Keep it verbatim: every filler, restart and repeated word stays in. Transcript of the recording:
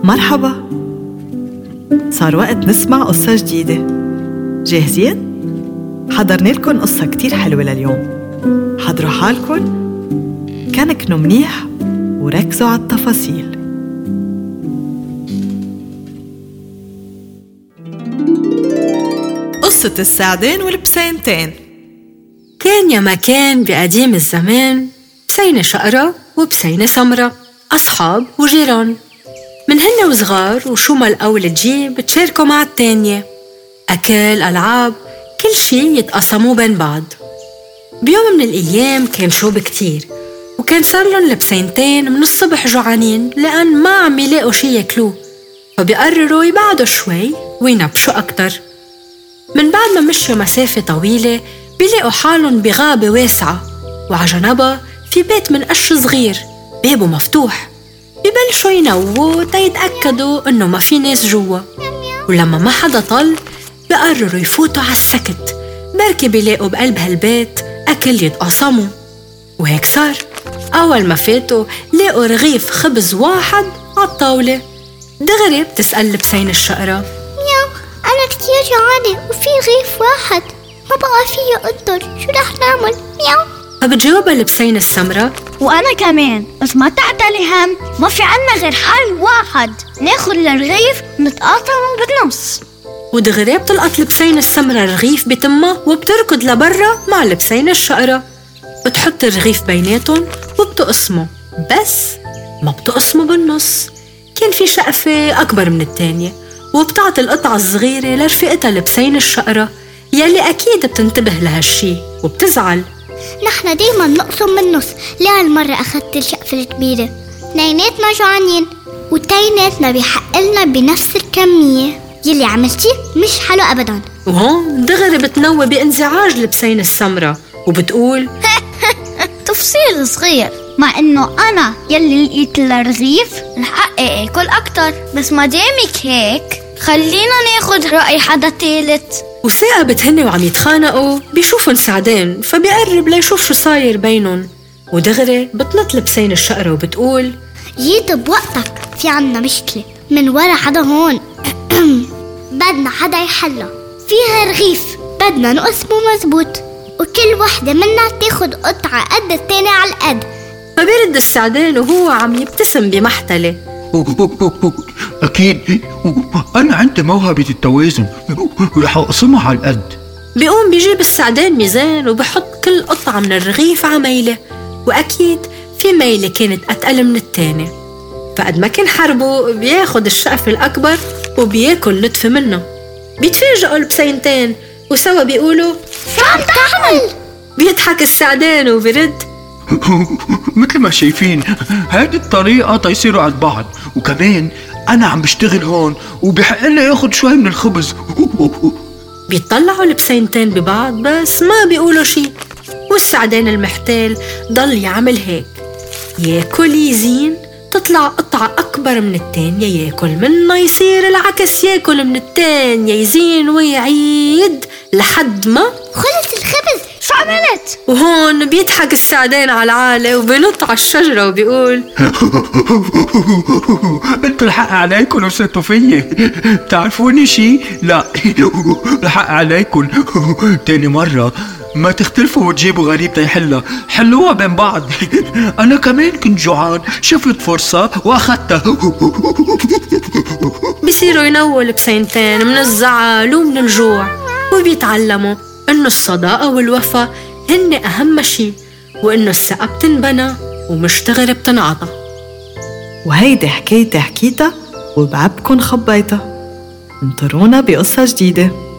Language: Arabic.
مرحبا، صار وقت نسمع قصة جديدة. جاهزين؟ حضرنا لكم قصة كتير حلوة لليوم. حضروا حالكم، كنكنوا منيح وركزوا على التفاصيل. قصة السعدين والبسينتين. كان يا ما كان بقديم الزمان بسينة شقرة وبسينة سمرة، أصحاب وجيران من هن وصغار، وشو ما الأول تجيب تشاركوا مع التانية، أكل، ألعاب، كل شي يتقسموا بين بعض. بيوم من الأيام كان شوب كتير، وكان صار لهم البسينتين من الصبح جوعانين لأن ما عم يلاقوا شي ياكلوه، فبيقرروا يبعدوا شوي وينبشوا أكتر. من بعد ما مشوا مسافة طويلة بيلاقوا حالهم بغابة واسعة، وعجنبها في بيت من قش صغير بابه مفتوح. ببلشوا ينووا تيتأكدوا إنه ما في ناس جوا، ولما ما حدا طل بقرروا يفوتوا على السكت، بركي بيلاقوا بقلب هالبيت أكل يتقاسموا. وهيك صار. أول ما فاتوا لاقوا رغيف خبز واحد عالطاولة. دغري بتسأل بسين الشقرة: مياو، أنا كتير جوعانة وفي رغيف واحد ما بقى فيه أقدر، شو رح نعمل؟ مياو. فبتجاوبها البسين السمرة: وأنا كمان، بس ما تعتلي هم، ما في عنا غير حل واحد، ناخد الرغيف ونتقاطعه بالنص. ودغري بتلقط البسين السمرة الرغيف بتمها وبتركض لبرا مع البسين الشقرة، بتحط الرغيف بيناتهم وبتقسمه، بس ما بتقسمه بالنص. كان في شقفة أكبر من التانية، وبتعطي القطعة الصغيرة لرفقتها البسين الشقرة، يلي أكيد بتنتبه لهالشي وبتزعل. نحن دايما نقسم بالنص، لا هالمرة أخدت الشقفة الكبيرة، نيناتنا جوعانين وتيناتنا بيحقلنا بنفس الكمية، يلي عملتيه مش حلو أبدا. وهون دغري بتنوى بانزعاج البسين السمرة وبتقول: تفصيل صغير، مع إنه أنا يلي لقيت الرغيف الحق أكل أكتر، بس ما دامك هيك خلينا ناخد رأي حدا تالت. وثاقبت هن وعم يتخانقوا بيشوفن سعدان، فبيقرب ليشوف شو صاير بينهم. ودغري بتنط البسين الشقرة وبتقول: جيت بوقتك، في عنا مشكلة من ورا حدا هون. بدنا حدا يحلها، فيها رغيف بدنا نقسمه مزبوط، وكل وحدة منا تاخد قطعة قد التاني على القد. فبيرد السعدان وهو عم يبتسم بمحتلة: أكيد أنا عندي موهبة التوازن، رح أقسمها على القد. بيقوم بيجيب السعدان ميزان وبحط كل قطعة من الرغيف على ميلة، وأكيد في ميلة كانت أتقل من التاني. فقد ما كان حربه بياخد الشقفة الأكبر وبياكل نتفة منه. بيتفاجئوا البسينتين وسوا بيقولوا: شو عم تعمل؟ بيضحك السعدان وبيرد: مثل ما شايفين هذه الطريقة تيصيروا على بعض، وكمان أنا عم بشتغل هون وبحق لي ياخد شوي من الخبز. بيطلعوا البسينتين ببعض بس ما بيقولوا شي، والسعدان المحتال ضل يعمل هيك، ياكل يزين، تطلع قطعة أكبر من التانية ياكل منها، يصير العكس، ياكل من التانية يزين ويعيد لحد ما خلص الخبز. شو عملت؟ وهون بيضحك السعدان على العالة وبينط على الشجرة وبيقول: انتوا الحق عليكم وصلتوا فيي، تعرفوني شي؟ لا، الحق عليكم تاني مرة ما تختلفوا وتجيبوا غريب تيحلها، حلوها بين بعض. أنا كمان كنت جوعان، شفت فرصة وأخدتها. بيصيروا ينووا البسينتين من الزعل ومن الجوع، وبيتعلموا إنه الصداقة والوفا هن أهم شي، وإنه الثقة بتنبنى ومش دغري بتنعطى. وهيدي حكايتي حكيتها وبعبكن خبيتها. انطرونا بقصة جديدة.